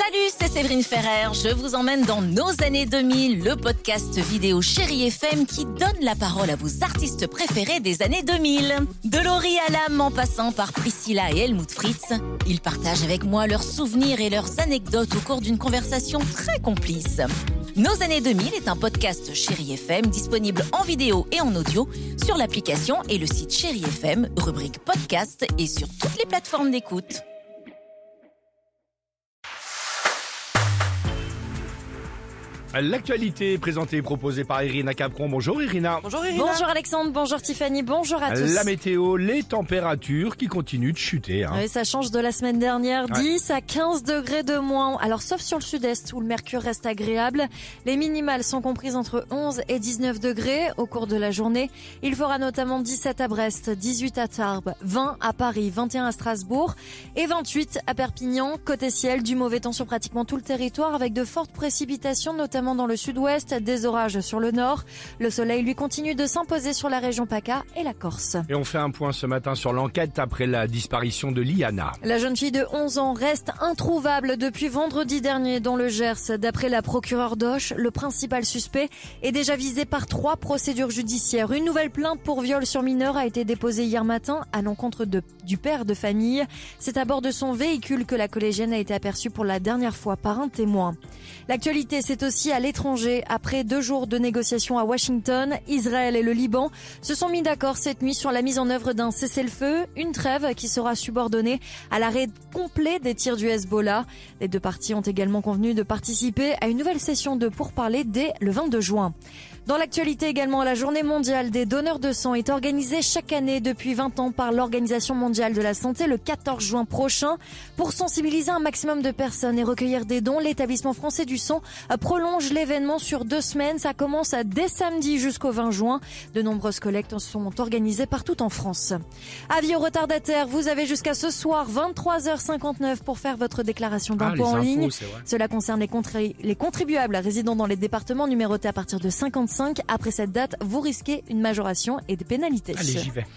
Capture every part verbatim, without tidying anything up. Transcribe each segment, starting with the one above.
Salut, c'est Séverine Ferrer. Je vous emmène dans nos années deux mille, le podcast vidéo Chérie F M qui donne la parole à vos artistes préférés des années deux mille. De Laurie Hallam en passant par Priscilla et Helmut Fritz, ils partagent avec moi leurs souvenirs et leurs anecdotes au cours d'une conversation très complice. Nos années deux mille est un podcast Chérie F M disponible en vidéo et en audio sur l'application et le site Chérie F M, rubrique podcast et sur toutes les plateformes d'écoute. L'actualité présentée et proposée par Irina Capron. Bonjour Irina. Bonjour Irina. Bonjour Alexandre, bonjour Tiffany, bonjour à tous. La météo, les températures qui continuent de chuter. Hein. Oui, ça change de la semaine dernière, ouais. dix à quinze degrés de moins. Alors sauf sur le sud-est où le mercure reste agréable. Les minimales sont comprises entre onze et dix-neuf degrés au cours de la journée. Il fera notamment dix-sept à Brest, dix-huit à Tarbes, vingt à Paris, vingt et un à Strasbourg et vingt-huit à Perpignan. Côté ciel, du mauvais temps sur pratiquement tout le territoire avec de fortes précipitations, notamment dans le sud-ouest, des orages sur le nord. Le soleil lui continue de s'imposer sur la région PACA et la Corse. Et on fait un point ce matin sur l'enquête après la disparition de Liana. La jeune fille de onze ans reste introuvable depuis vendredi dernier dans le Gers. D'après la procureure d'Auch, le principal suspect est déjà visé par trois procédures judiciaires. Une nouvelle plainte pour viol sur mineur a été déposée hier matin à l'encontre de, du père de famille. C'est à bord de son véhicule que la collégienne a été aperçue pour la dernière fois par un témoin. L'actualité, c'est aussi à l'étranger. Après deux jours de négociations à Washington, Israël et le Liban se sont mis d'accord cette nuit sur la mise en œuvre d'un cessez-le-feu, une trêve qui sera subordonnée à l'arrêt complet des tirs du Hezbollah. Les deux parties ont également convenu de participer à une nouvelle session de pourparlers dès le vingt-deux juin. Dans l'actualité également, la journée mondiale des donneurs de sang est organisée chaque année depuis vingt ans par l'Organisation mondiale de la santé le quatorze juin prochain. Pour sensibiliser un maximum de personnes et recueillir des dons, l'établissement français du sang prolonge l'événement sur deux semaines. Ça commence dès samedi jusqu'au vingt juin. De nombreuses collectes sont organisées partout en France. Avis aux retardataires, vous avez jusqu'à ce soir vingt-trois heures cinquante-neuf pour faire votre déclaration d'impôt ah, en impôts, ligne. Cela concerne les, contri- les contribuables résidant dans les départements numérotés à partir de cinquante-cinq. Après cette date, vous risquez une majoration et des pénalités. Allez, j'y vais.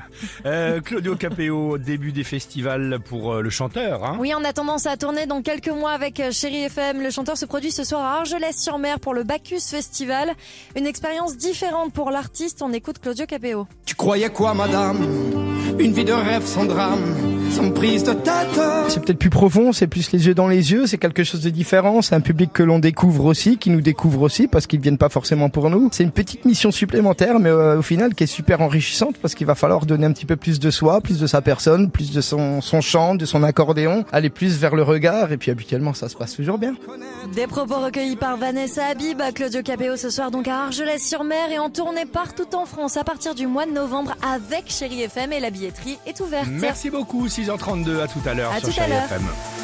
euh, Claudio Capéo, début des festivals pour euh, le chanteur. Hein. Oui, on a tendance à tourner dans quelques mois avec Chérie F M. Le chanteur se produit ce soir à Argelès-sur-Mer pour le Bacchus Festival. Une expérience différente pour l'artiste. On écoute Claudio Capéo. Tu croyais quoi, madame? Une vie de rêve sans drame, sans prise de tête. C'est peut-être plus profond, c'est plus les yeux dans les yeux, c'est quelque chose de différent, c'est un public que l'on découvre aussi, qui nous découvre aussi, parce qu'ils viennent pas forcément pour nous. C'est une petite mission supplémentaire, mais euh, au final qui est super enrichissante, parce qu'il va falloir donner un petit peu plus de soi, plus de sa personne, plus de son, son chant, de son accordéon, aller plus vers le regard, et puis habituellement ça se passe toujours bien. Des propos recueillis par Vanessa Habib, Claudio Capéo ce soir donc à Argelès-sur-Mer et en tournée partout en France à partir du mois de novembre avec Chérie F M et la billetterie est ouverte. Merci beaucoup, six heures trente-deux, à tout à l'heure à sur tout Chérie à l'heure. F M.